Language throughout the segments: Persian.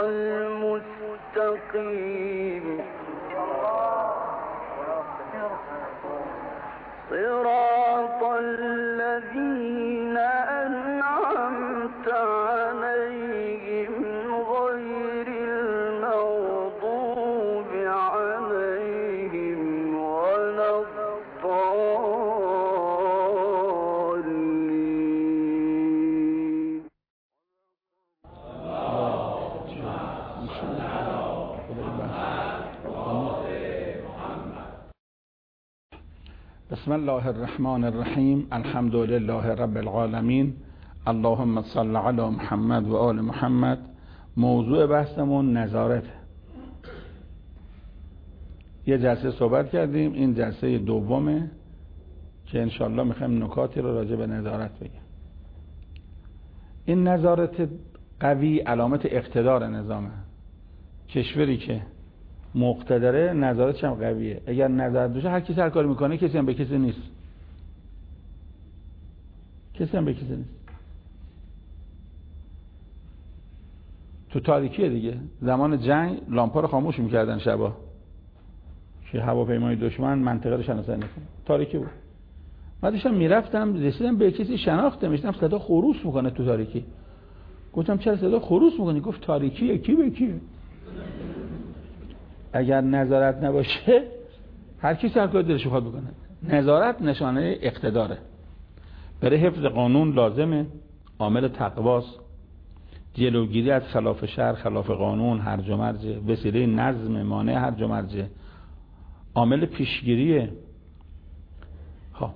المستقيم صراط الذين أنعمت عليهم غير المغضوب عليهم ولا الضالين. بسم الله الرحمن الرحیم. الحمد لله رب العالمین. اللهم صل علی محمد و آل محمد. موضوع بحثمون نظارت. یه جلسه صحبت کردیم، این جلسه دومه که انشالله میخوایم نکاتی رو راجع به نظارت بگیم. این نظارت قوی علامت اقتدار نظامه. کشوری که مقتدره نظارتش هم قویه. اگر نظارت باشه هر کسی هر کاری میکنه، کسی هم به کسی نیست. کسی هم به کسی نیست. تو تاریکیه دیگه. زمان جنگ لامپا رو خاموش میکردن شبا که هواپیمای دشمن منطقه رو شناسایی نکنه. تاریکی بود. بعدش هم میرفتم رسیدم به کسی شناختم، میشدم صدا خروس میکنه تو تاریکی. گفتم چرا صدا خروس میکنی؟ گفت تاریکیه. کی به کی؟ اگر نظارت نباشه هر کسی هر کاری دلش بخواد بکنه. نظارت نشانه اقتداره. برای حفظ قانون لازمه، عامل تقواست، جلوگیری از خلاف شرع، خلاف قانون، هرج و مرج، وسیله نظم، مانع هرج و مرج، عامل پیشگیریه. خب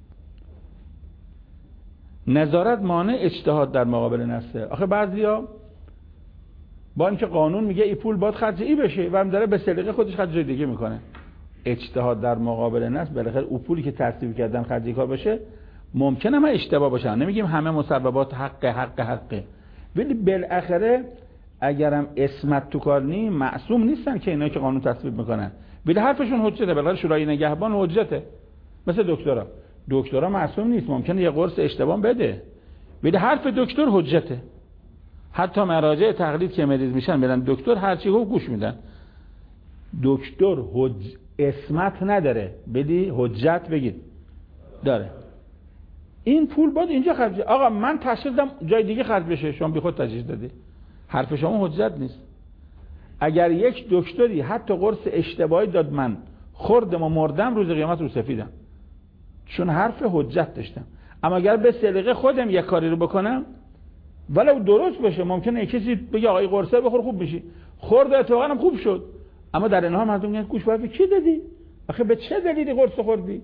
نظارت مانع اجتهاد در مقابل نفسه. آخه بعضیا با اینکه قانون میگه این پول باید خرج ای بشه و هم داره به سلیقه خودش خرج جای دیگه میکنه. اجتهاد در مقابل نفس، بالاخره اون پولی که تصویب کردن خرج کار باشه ممکنه ما اشتباه باشن. نمیگیم همه مسببات حقه، ولی بالاخره اگرم اسمت تو کار نی معصوم نیستن که اینا که قانون تصویب میکنن. ولی حرفشون حجته. بالاخره شورای نگهبان حجته. مثل دکترا معصوم نیست، ممکنه یه قرص اشتباه بده، ولی حرف دکتر حجته. حتی مراجع تقلید که مریض میشن میرن دکتر، هر چی گفت گوش میدن. دکتر اسمت نداره، بدی حجت بگید داره. این پول باید اینجا خرج. آقا من تشخیص دادم جای دیگه خرج بشه، شما بی خود تشخیص دادی. حرف شما حجت نیست. اگر یک دکتری حتی قرص اشتباهی داد من خوردم و مردم، روز قیامت رو سفیدم، چون حرف حجت داشتم. اما اگر به سلیقه خودم یک کاری رو بکنم ولو درست باشه، ممکنه یک کسی بگه آقا این قرصه بخور خوب بشی، خورد اتفاقا هم خوب شد، اما در اینها مردم میگن گوش برفی کی دادی؟ آخه به چه دلیلی قرص خوردی؟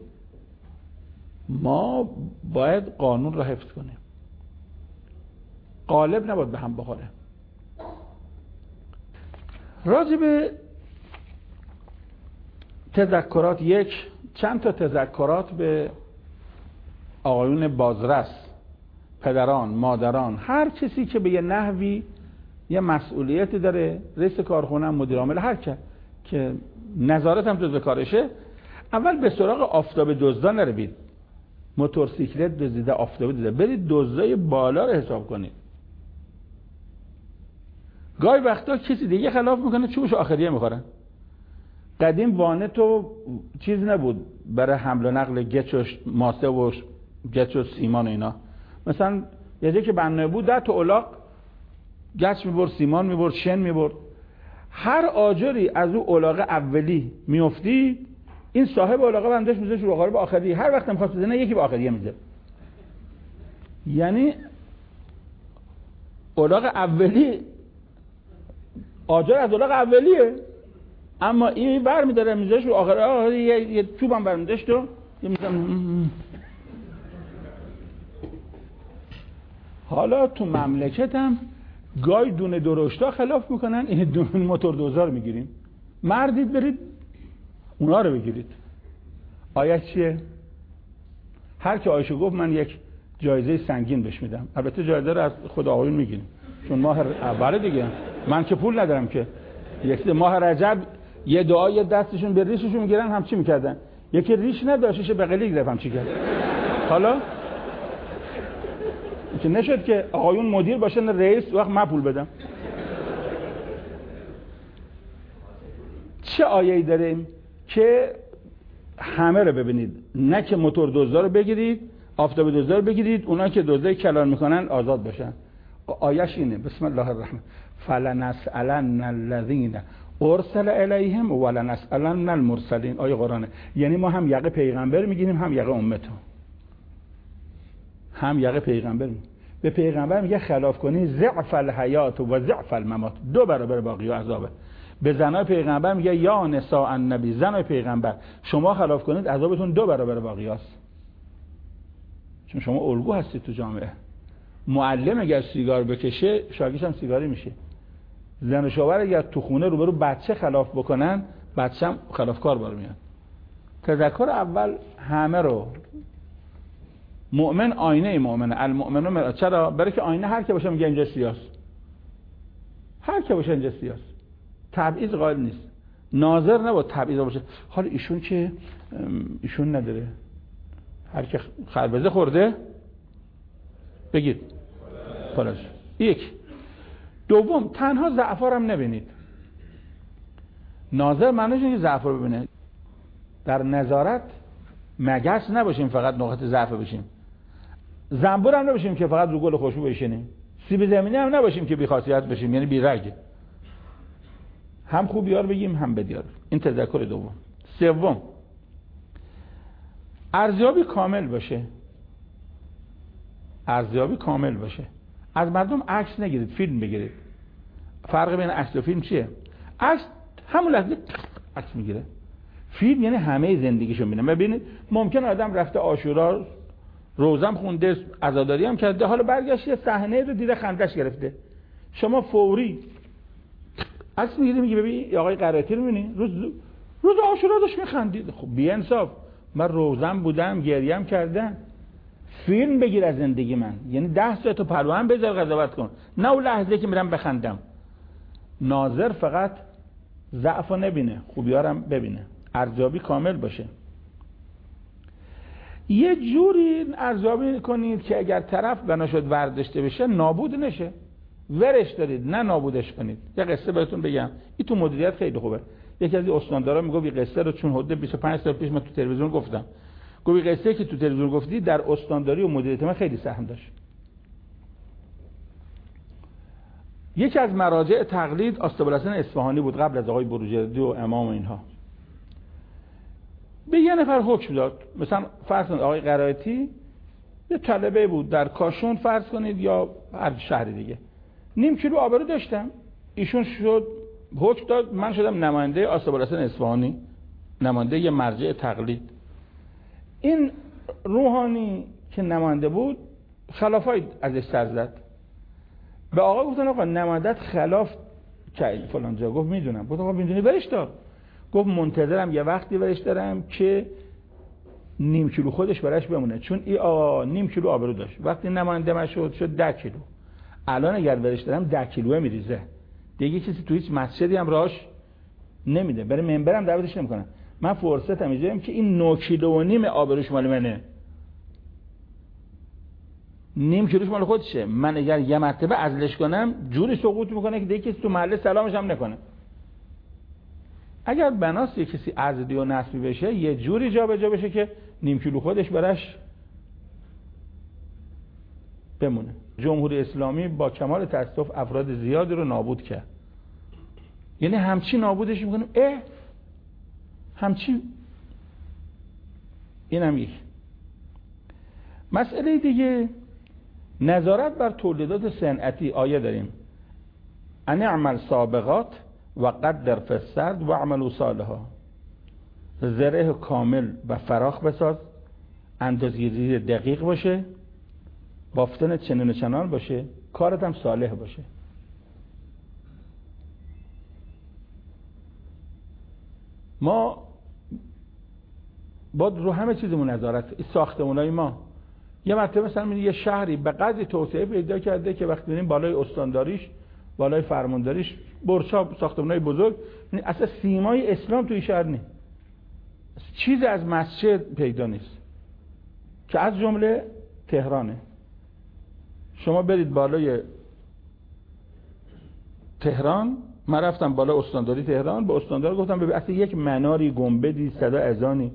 ما باید قانون را حفظ کنیم. قالب نباید به هم بخوره. راجع به تذکرات، چند تا تذکرات به آقایون بازرس، پدران، مادران، هر کسی که به یه نحوی یه مسئولیتی داره، رئیس کارخونه، مدیر عامل، هر که نظارت هم جزو کارشه. اول به سراغ آفتاب دزدا نروید. موتورسیکلت دزدیده، آفتابی دزدیده، برید دزدای بالا رو حساب کنید. گاهی وقتا کسی دیگه خلاف میکنه، چوبش آخریه میخورن. قدیم وانت و چیز نبود برای حمل و نقل گچ و ماسه و گچ و سیمان و اینا. مثلا یه جایی که بنای بود، ده تا الاغ گچ میبرد، سیمان میبرد، شن میبرد. هر آجری از او الاغ اولی میافتید، این صاحب الاغ بندش میذاره رو قارب آخری. هر وقت میخواست بزنه یکی به آخریه میذاره. یعنی الاغ اولی، آجر از الاغ اولیه، اما این بر میداره میذاره رو آخری. یه چوب هم برمیداشت و حالا تو مملکت هم گای دونه درشتا خلاف میکنن، این دونه موتور دوزار میگیریم. مردید برید اونا رو بگیرید. آیت چیه؟ هر که آیشو گفت من یک جایزه سنگین بهش میدم. البته جایزه رو از خود آقایون میگیریم، چون ماه اوله دیگه من که پول ندارم که. یک ماه رجب یه دعای دستشون به ریششون میگیرن، هم چی میکردن؟ یکی ریش نداشتش بغلی گرفتم چی کرد؟ حالا که نشد که آقایون مدیر باشن رئیس وقت من پول بدم. چه آیه‌ای داریم که همه رو ببینید، نه که موتور دزدا رو بگیرید، آفتاب دزدا رو بگیرید، اونا که دزدای کلان میکنن آزاد باشن. آیش اینه، بسم الله الرحمن فلنسألن الذین ارسل الیهم ولنسألن المرسلین. آیه قرآنه. یعنی ما هم یقه پیغمبر میگیریم هم یقه امتو، هم یقه پیغمبر میگیریم. به پیغمبر میگه خلاف کنی ضعف الحیات و ضعف الممات، 2 برابر باقی و عذابه. به زنای پیغمبر میگه یا نساء النبی، زنای پیغمبر شما خلاف کنید عذابتون 2 برابر باقی است. چون شما الگو هستید تو جامعه. معلم اگر سیگار بکشه شاگردش هم سیگاری میشه. زن و شوهر اگر تو خونه روبرو بچه خلاف بکنن بچه هم خلافکار بار میاد. تذکر اول همه رو مؤمن آینه مؤمنه، المؤمنون چرا؟ برای که آینه هر که باشه میگه اینجا سیاست، هر که باشه اینجا سیاست، تبعیض قائل نیست. ناظر نبود تبعیض باشه. حالا ایشون که ایشون نداره، هر که خربزه خورده بگید پلاش. یک. دوم، تنها ضعف‌ها هم نبینید. ناظر معنیش اینه که ضعف رو ببینه. در نظارت مگس نباشیم فقط نقاط ضعف بشیم، زنبور هم نباشیم که فقط رو گل خوشبو بشینیم، سیب زمینی هم نباشیم که بی خاصیت بشیم، یعنی بی رگ. هم خوبیار بگیم هم بدیار. این تذکر دوم. سوم، ارزیابی کامل باشه. ارزیابی کامل باشه. از مردم عکس نگیرید، فیلم بگیرید. فرق بین عکس و فیلم چیه؟ عکس همون لحظه عکس میگیره. فیلم یعنی همه زندگیشو میبینه. ببینید ممکن آدم رفته عاشورا روزم خونده، عزاداری هم کرده، حالا برگشت صحنه رو دیده خندش گرفته. شما فوری عکس میگیری میگی ببین آقای قرائتی رو میبینی روز عاشورا داشت میخندید. خب بی انصاف، من روزم بودم گریم کردم. فیلم بگیر از زندگی من، یعنی 10 ساعت تو پروام بذار قضاوت کن، نه اون لحظه که میرم بخندم. ناظر فقط ضعفو نبینه، خوبیارم ببینه. ارزیابی کامل باشه. یه جوری ارزیابی کنید که اگر طرف بنا شد ورداشته بشه نابود نشه. ورش دارید نه نابودش کنید. یه قصه بهتون بگم، این تو مدیریت خیلی خوبه. یکی از استاندارا میگه این قصه رو چون حدود 25 سال پیش من تو تلویزیون گفتم. گفت این قصه که تو تلویزیون گفتی در استانداری و مدیریت من خیلی سهم داشت. یکی از مراجع تقلید آستابالحسن اصفهانی بود قبل از آقای بروجردی و امام و اینها. به یه نفر حکم داد، مثلا فرض کنید آقای قرائتی یه طلبه بود در کاشون فرض کنید یا هر شهر دیگه، نیم کیلو آبرو داشتم، ایشون شد حکم داد، من شدم نماینده آستابالحسن اصفهانی، نماینده یه مرجع تقلید. این روحانی که نماینده بود خلافای ازش سر زد. به آقا گفتن آقا نمایندت خلاف که فلان جا. گفت میدونم. گفت آقا میدونی برش دار. گفت منتظرم یه وقتی برش دارم که نیم کیلو خودش براش بمونه، چون این آقا نیم کیلو آبرو داشت. وقتی نماینده من شد 10 کیلو. الان اگر برش دارم 10 کیلوه میریزه دیگه، کسی تو هیچ مسجدی هم راش نمیده، برای منبرم دعوتش نمیکنن. من فرصتم میذارم که این 9 کیلو و نیم آبروش مال منه، نیم کیلوش مال خودشه. من اگر یه مرتبه عزلش کنم جوری سقوط میکنه که دیگه کسی تو محله سلامش هم نکنه. اگر بناست یه کسی عزلی و نسبی بشه یه جوری جا به جا بشه که نیم کیلو خودش برش بمونه. جمهوری اسلامی با کمال تاسف افراد زیادی رو نابود کرد. یعنی همچی نابودش میکنیم همچی. این هم یک مسئله دیگه. نظارت بر تولیدات صنعتی. آیه داریم ان اعمل سابغات و قدر فی السرد و اعملوا صالحا. زره کامل و فراخ بساز، اندازه‌گیری دقیق باشه، بافتن چنین و چنان باشه، کارت هم صالح باشه. ما باید رو همه چیزمون نظارت. این ساختمانای ما یه مرتبه مثلا یه شهری به قدری توسعه پیدا کرده که وقتی ببینیم بالای استانداریش، بالای فرمانداریش برج‌ها، ساختمانای بزرگ، اصلا سیمای اسلام توی شهر نیست، چیز از مسجد پیدا نیست، که از جمله تهرانه. شما برید بالای تهران من رفتم بالا استانداری تهران، با استاندار گفتم ببین اصلا یک مناری، گنبدی، صدا اذانی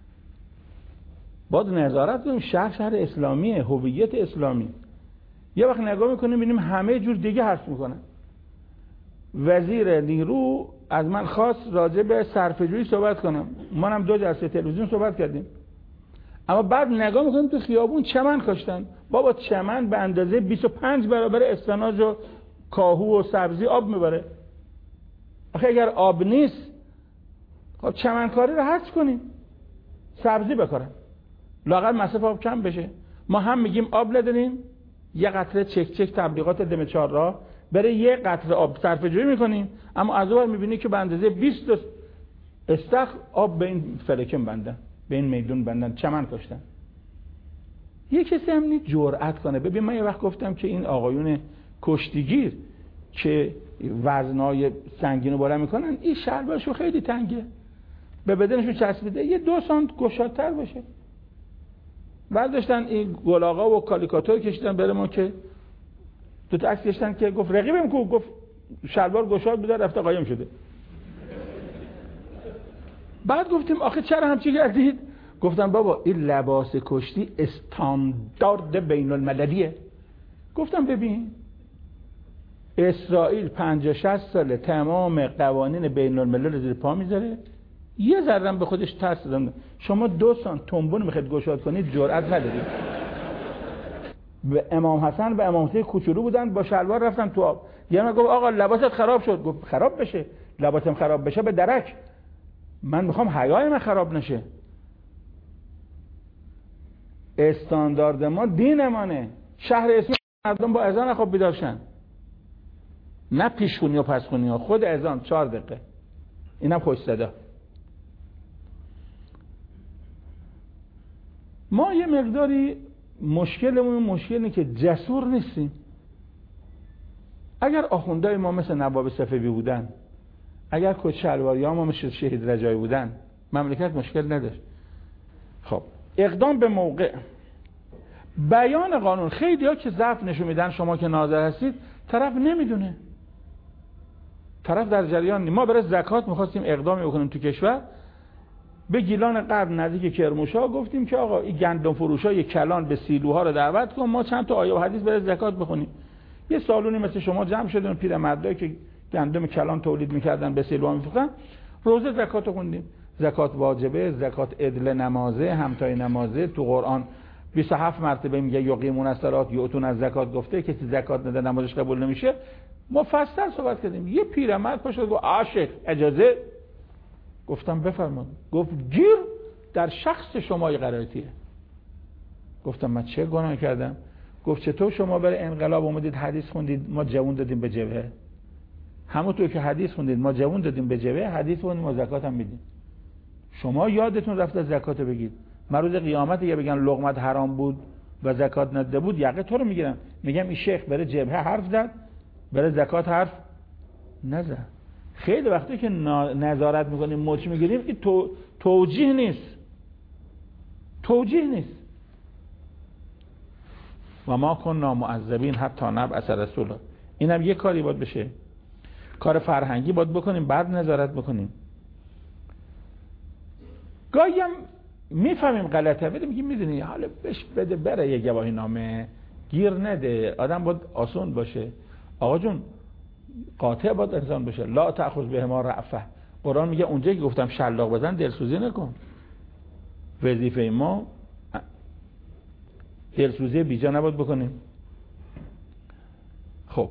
باید نظارت کنیم. شهر اسلامیه، هویت اسلامی. یه وقت نگاه میکنیم ببینیم همه جور دیگه حرف میکنن. وزیر نیرو از من خواست راجع به صرفه‌جویی صحبت کنم، منم 2 جلسه تلویزیون صحبت کردیم. اما بعد نگاه میکنیم تو خیابون چمن کاشتن. بابا چمن به اندازه 25 برابر اسفناج و کاهو و سبزی آب میبره. آخه اگر آب نیست خب چمنکاری رو حذف کنیم، سبزی بکارن، لااقل مصرف آب کم بشه. ما هم میگیم آب نداریم، یه قطره چک تبلیغات دم 4 راه بره یه قطره آب صرفه جویی میکنیم، اما از اون میبینی که به اندازه 20 استخر آب به این فلکم بندن، به این میدون بندن، چمن کاشتن. یه کسی هم نیست جرأت کنه. ببین من یه وقت گفتم که این آقایون کشتیگیر که وزنای سنگینو بالا میکنن، این شلوارشو خیلی تنگه، به بدنشو چسبیده، یه 2 سانت گشادتر باشه. برداشتن این گلاغا و کالیکاتور کشیدن بره ما که 2 تا عکس کشیدن که گفت رقیبم کو، گفت شلوار گشاد بوده رفته قایم شده. بعد گفتیم آخه چرا همچی کردید؟ گفتم بابا این لباس کشتی استاندارد بین المللیه. گفتم ببین اسرائیل 50-60 ساله تمام قوانین بین الملل زیر پا میذاره، یه ذره به خودش ترس دادن. شما 2 سانت تنبون میخواید گشاد کنید، جرأت ندارید. به امام حسن و امام حسین کوچولو بودن، با شلوار رفتن تو آب. یه من گفت آقا لباست خراب شد. گفت خراب بشه، لباسم خراب بشه به درک، من میخوام حیای من خراب نشه. استاندارد ما دینمانه. شهر اسم مردم با اذان خواب بیدارشن، نه پیشخونی و پسخونی ها، خود اذان 4 دقیقه، اینم خوش صدا. ما یه مقداری مشکلمون مشکلی که جسور نیستیم. اگر آخوندهای ما مثل نواب صفوی بودن، اگر کت شلواری ها ما مثل شهید رجایی بودن، مملکت مشکل نداشت. خب اقدام به موقع، بیان قانون. خیلی ها که ضعف نشون میدن، شما که ناظر هستید، طرف نمیدونه، طرف در جریان نیست. ما برای زکات میخواستیم اقدامی بکنیم تو کشور. به گیلان غرب نزدیک کرمانشاه گفتیم که آقا این گندم فروشای کلان به سیلوها رو دعوت کن، ما چند تا آیه و حدیث برای زکات بخونیم. یه سالونی مثل شما جمع شدن، پیرمردایی که گندم کلان تولید میکردن به سیلوها میفروختن، روزه زکات رو خوندیم. زکات واجبه، زکات عدل نمازه، همتای نمازه. تو قرآن 27 مرتبه میگه یقیمون الصلات یؤتون الزکات، گفته کسی زکات نده نمازش قبول نمیشه. مفصل صحبت کردیم. یه پیرمرد پاشد گفت عاشق اجازه. گفتم بفرمایید. گفت گیر در شخص شما قرائتیه. گفتم من چه گناه کردم؟ گفت چطور شما برای انقلاب اومدید حدیث خوندید ما جوون دادیم به جبهه؟ همونطور که حدیث خوندید ما جوون دادیم به جبهه، حدیث خوندید ما زکات هم میدیم. شما یادتون رفته زکات بگید. من روز قیامت اگه بگن لقمت حرام بود و زکات نداده بود، یقه تو رو میگیرم. میگم این شیخ برای جبهه حرف زد، برای زکات حرف نزد. خیلی وقتی که نظارت میکنیم مچ میگیریم، این توجیه نیست، توجیه نیست. و ما کنا معذبین حتی نبعث رسولا. اینم یه کاری باید بشه، کار فرهنگی باید بکنیم، بعد نظارت بکنیم. گاهی هم میفهمیم غلطه، ولی میگیم میدونی حالا بهش بده بره یه گواهی نامه، گیر نده. آدم باید آسون باشه. آقا جون قاطع باید انسان باشه. لا تأخذ بهما رأفه. قرآن میگه اونجایی که گفتم شلاق بزن دلسوزی نکن. وظیفه ما دلسوزی بیجا نباید بکنیم. خب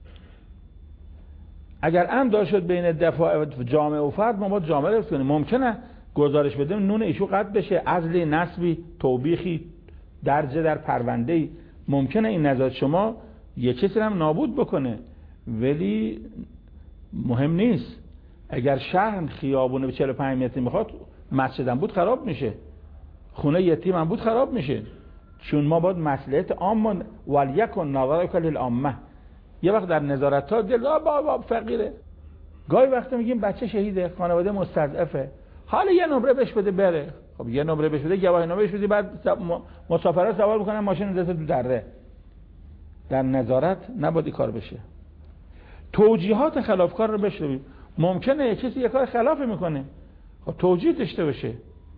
اگر امر شد بین دفاع جامعه و فرد، ما باید جامعه رفت کنیم. ممکنه گزارش بدیم نون ایشو قطع بشه، عزلی، نسبی، توبیخی، درجه در پرونده‌ای، ممکنه این نظر شما یه چیزی هم نابود بکنه، ولی مهم نیست. اگر شهر خیابونه به 45 متری میخواد، مسجدم بود خراب میشه، خونه یتیم هم بود خراب میشه. چون ما باید مصلحت عام ولیکن نظرک للعامه. یه وقت در نظارت ها دل بابا فقیره، گاهی وقت میگیم بچه شهیده، خانواده مستضعفه، حالا یه نمره بهش بده بره. خب یه نمره بهش بده، گواهی نامه بهش بدی، بعد مسافرها سوار میکنن ماشین اندازه تو دره. در نظارت نباید این کار بشه. توجیهات خلافکار رو بشنویم. ممکنه کسی یه کار خلاف میکنه، خب توجیه داشته باشه،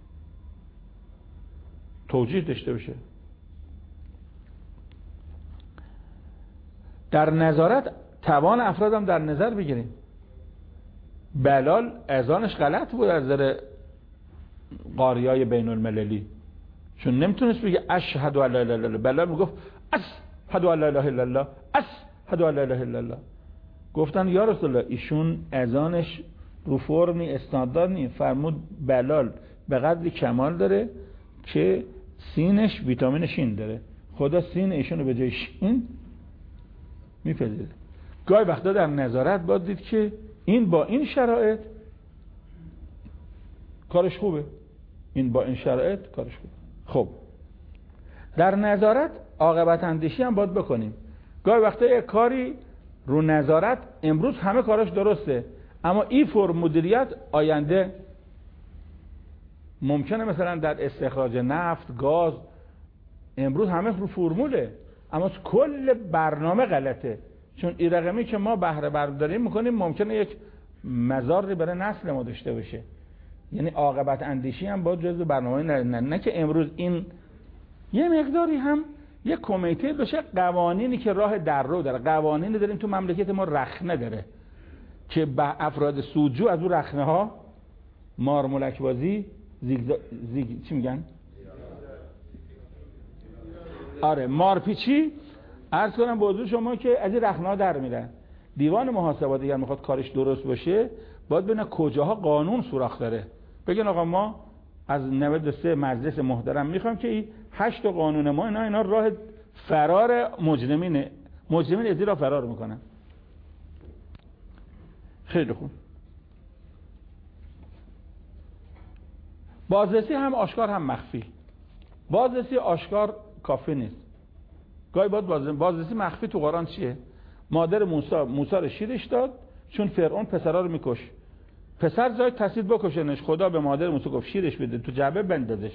توجیه داشته باشه. در نظارت توان افرادم در نظر بگیریم. بلال اذانش غلط بود از نظر قاریای بین المللی، چون نمیتونست بگه اشهد ان لا اله الا الله. بلال میگفت اشهد ان لا اله الا الله، اشهد ان لا اله الا الله. گفتن یا رسول الله ایشون اذانش رو فرمی استاندارد نی. فرمود بلال به قدری کمال داره که سینش ویتامین شین داره، خدا سین ایشون رو به جای شین میپذیره. گاهی وقتا در نظارت باید دید که این با این شرایط کارش خوبه، این با این شرایط کارش خوبه. خب در نظارت عاقبت اندیشی هم باید بکنیم. گاهی وقتا یک کاری رو نظارت امروز همه کارش درسته، اما این فرم مدیریت آینده ممکنه مثلا در استخراج نفت، گاز امروز همه رو فرموله، اما کل برنامه غلطه. چون این رقمی که ما بهره برداری میکنیم ممکنه یک مزاری برای نسل ما داشته باشه. یعنی عاقبت اندیشی هم باید جزو برنامه نه که امروز این یه مقداری هم یک کمیته بشه قوانینی که راه در رو داره. قوانینی داریم تو مملکت ما رخنه داره که به افراد سودجو از اون رخنه ها مارمولک بازی چی میگن؟ آره مارپیچی عرض کنم به حضور شما که از این رخنه ها در میرن. دیوان محاسبات اگر میخواد کارش درست باشه باید ببینه کجاها قانون سوراخ داره. بگن آقا ما از 93 مجلس محترم میخوام که این 8 قانون ما اینا راه فرار مجرمین از این راه فرار میکنن. خیلی خوب. بازرسی هم آشکار هم مخفی. بازرسی آشکار کافی نیست. گاهی باید بازرسی مخفی تو قرآن چیه؟ مادر موسی رو شیرش داد چون فرعون پسرا رو میکش. پسر جای تسدید بکشنش، خدا به مادر موسی گفت شیرش بده تو جعبه بندازش.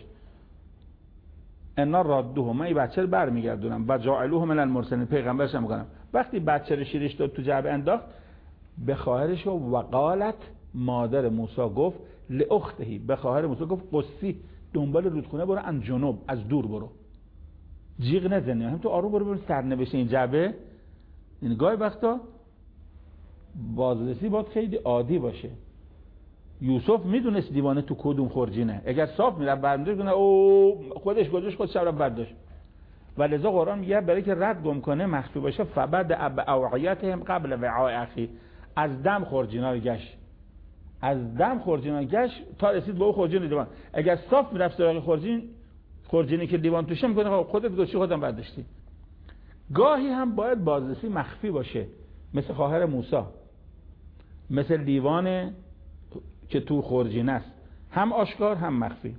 انا رادوه، من این بچه رو برمیگردونم و جعلوه من المرسلین، پیغمبرش هم میگم. وقتی بچه رو شیرش داد تو جعبه انداخت، به خواهرش و قالت، مادر موسی گفت لاختهی، به خواهر موسی گفت قصی، دنبال رودخونه برو، ان جنوب، از دور برو، جیغ نزنی، هم تو آروم برو سرنوشت این جعبه. این گاهی وقتا بازرسی باید خیلی عادی باشه. یوسف میدونست دیوانه تو کدوم خورجینه، اگر صاف میرفت برمی‌داشت کنه او خودش گذاشت خودش رو برداشت. ولذا قرآن میگه برای که رد گم کنه مخفی باشه، فبد اوعیتهم قبل وعاء اخی، از دم خورجینا رو گشت، از دم خورجینا گشت تا رسید به اون خورجین دیوان. اگر صاف میرفت سراغ خورجینی که دیوان توشه میکنه خودت گذاشتی خودم برداشتی. گاهی هم باید بازرسی مخفی باشه، مثل خواهر موسی، مثل دیوان که تو خورجین است، هم آشکار هم مخفی.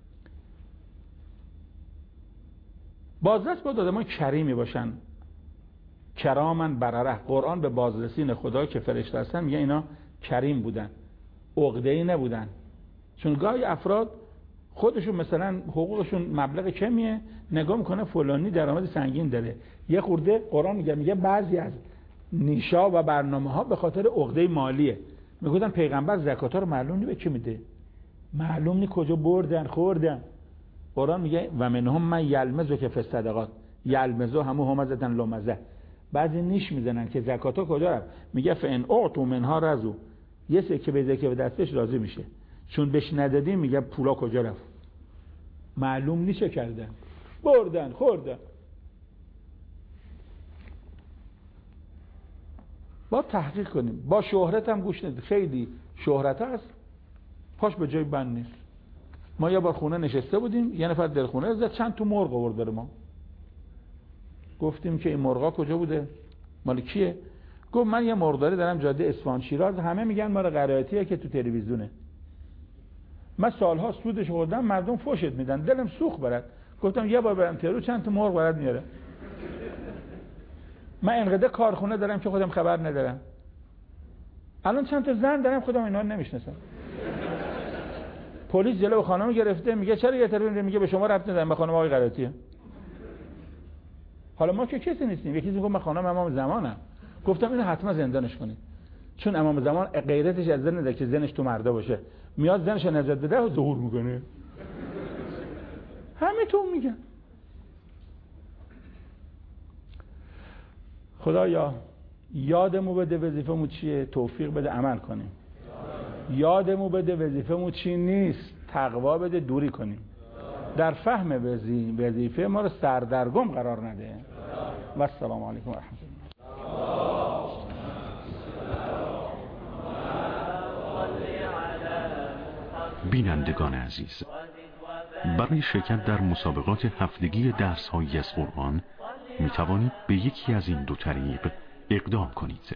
بازرس باید آدمان کریمی باشن، کرامن برره. قرآن به بازرسین خدا که فرشته هستن میگه اینا کریم بودن، عقده‌ای نبودن. چون گاهی افراد خودشون مثلا حقوقشون مبلغ کمیه، نگاه میکنه فلانی درآمد سنگین داره، یه خورده قرآن میگه بعضی از نیشا و برنامه ها به خاطر عقده مالیه. میگفتن پیغمبر زکات ها رو معلوم نی به کی میده، معلوم نی کجا بردن خوردن. قرآن میگه و منهم من یلمزو که فی الصدقات، یلمزو همو همزتن لمزه، بعضی نیش میزنن که زکات ها کجا رفت. میگه فان اعطوا منها رضوا، یه سکه به زکه به دستش راضی میشه، چون بهش ندادیم میگه پولا کجا رفت، معلوم نی چه کردن، بردن خوردن. با تحقیق کنیم. با شهرت هم گوش ندید، خیلی شهرت هست پاش به جای بند نیست. ما یه بار خونه نشسته بودیم، یه نفر در خونه زد چند تو مرغ آورد برای ما. گفتیم که این مرغا کجا بوده، مال کیه؟ گفت من یه مرغداری دارم جاده اصفهان شیراز، همه میگن مال قرائتیه که تو تلویزیونه. من سالها سودش خوردم، مردم فوشت میدن، دلم سوخت برات. گفتم یه بار برم تهران چند تا مرغ برات میاره. من انقدر کارخونه دارم که خودم خبر ندارم. الان چند تا زن دارم خودم اینا رو نمیشناسم. پلیس جلو خانم گرفته، میگه چرا یه طرف میگه به شما ربط ندارم، به خانم آقای قرائتیه. حالا ما که کسی نیستیم، یکی میگه من خانم امام زمانم. گفتم اینو حتما زندانش کنید، چون امام زمان غیرتش از زن نده که زنش تو مردا باشه، میاد زنش رو نجات بده و ظهور میکنه. همه تو میگن. خدایا یادمو بده وظیفه‌مون چیه، توفیق بده عمل کنیم. یادمو بده وظیفه‌مون چی نیست، تقوا بده دوری کنیم. در فهم وظیفه ما رو سردرگم قرار نده. و السلام علیکم و رحمت الله. بینندگان عزیز، برای شرکت در مسابقات هفتگی درس‌هایی از قرآن می توانید به یکی از این دو طریق اقدام کنید.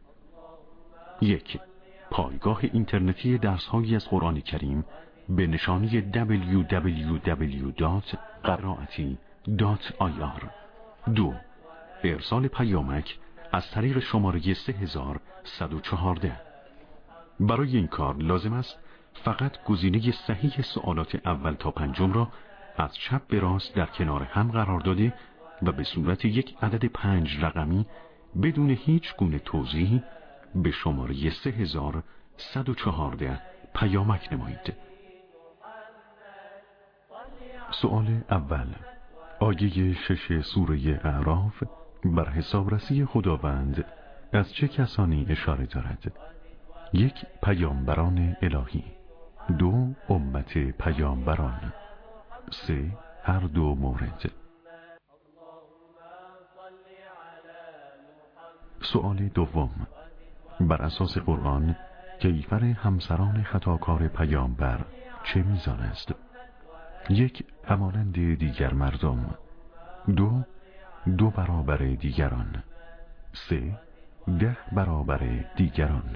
1. پایگاه اینترنتی درس‌هایی از قرآن کریم به نشانی www.qaraati.ir. 2. ارسال پیامک از طریق شماره 3114. برای این کار لازم است فقط گزینه صحیح سوالات اول تا پنجم را از چپ به راست در کنار هم قرار داده و به صورت یک عدد 5 رقمی بدون هیچ گونه توضیح به شماره 3114 پیامک نمایید. سوال اول، آیه 6 سوره اعراف بر حسابرسی خداوند از چه کسانی اشاره دارد؟ 1. پیامبران الهی. 2. امت پیامبران. 3. هر دو مورد. سوال دوم، بر اساس قرآن کیفر همسران خطاکار پیامبر چه میزان است؟ 1. همانند دیگر مردم. 2. 2 برابر دیگران. 3. 10 برابر دیگران.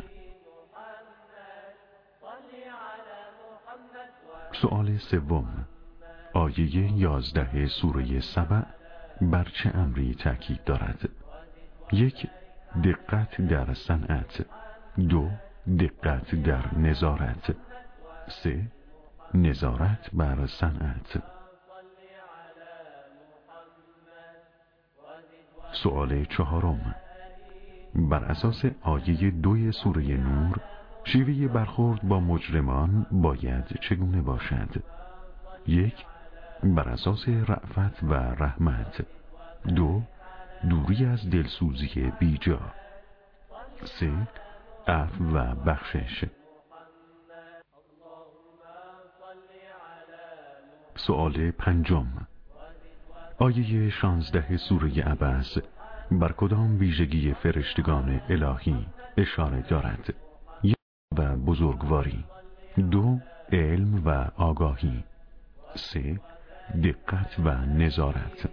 سوال سوم، آیه 11 سوره سبع بر چه امری تأکید دارد؟ 1. دقت در صنعت. 2. دقت در نظارت. 3. نظارت بر صنعت. سوال چهارم، بر اساس آیه 2 سوره نور شیوه برخورد با مجرمان باید چگونه باشد؟ 1. بر اساس رأفت و رحمت. 2. دوری از دلسوزی بیجا. 3. عفو و بخشش. سوال پنجم، آیه 16 سوره عبس بر کدام ویژگی فرشتگان الهی اشاره دارد؟ 1. و بزرگواری. 2. علم و آگاهی. 3. دقت و نظارت.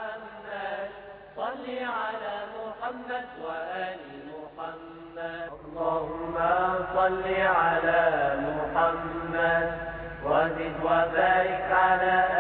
اللهم صل على محمد وزد وبارك على